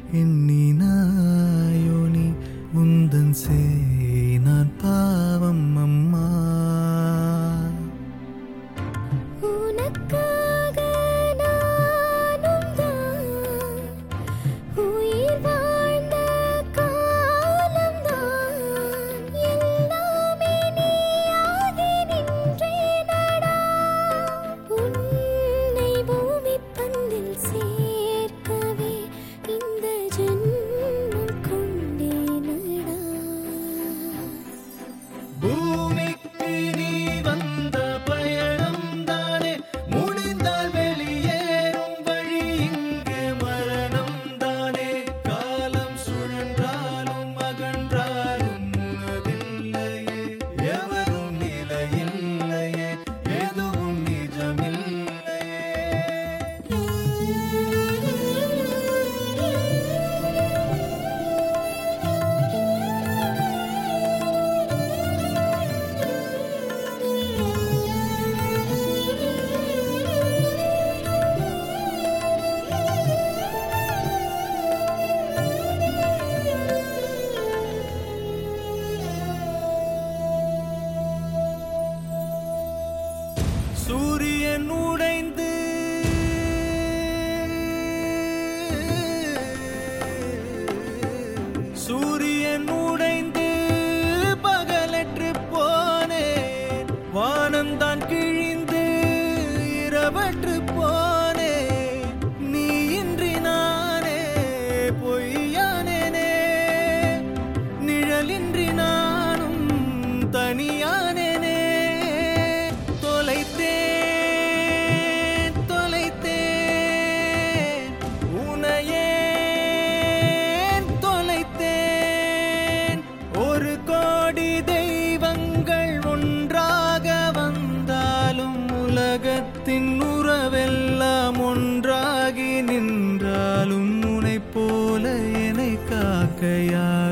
எண்ணினாயோ நீ உந்தன் செய் நான் பாவம் அம்மா. சூரியன் உடைந்து பகலற்று போனேன், வானந்தான் கிழிந்து இரவற்று போனேன். நீ இன்றி நானே பொய்யானேனே, நிழலின்றி நானும் தனியானேனே. ஒரு கோடி தெய்வங்கள் ஒன்றாக வந்தாலும் உலகத்தின் உறவெல்லாம் ஒன்றாகி நின்றாலும் உன்னை போல என்னை காக்க யார்?